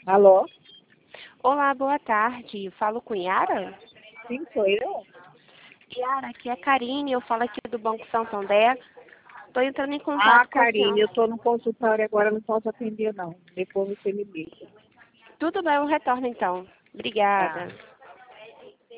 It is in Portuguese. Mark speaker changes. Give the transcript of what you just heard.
Speaker 1: Alô?
Speaker 2: Olá, boa tarde. Falo com Yara?
Speaker 1: Sim, sou eu.
Speaker 2: Yara, aqui é a Karine, eu falo aqui do Banco Santander. Estou entrando em
Speaker 1: Ah,
Speaker 2: contato com a
Speaker 1: Karine,
Speaker 2: senhora.
Speaker 1: eu estou no consultório agora, não posso atender não. Depois você me liga.
Speaker 2: Tudo bem, eu retorno então.
Speaker 1: Tá.
Speaker 2: Obrigada.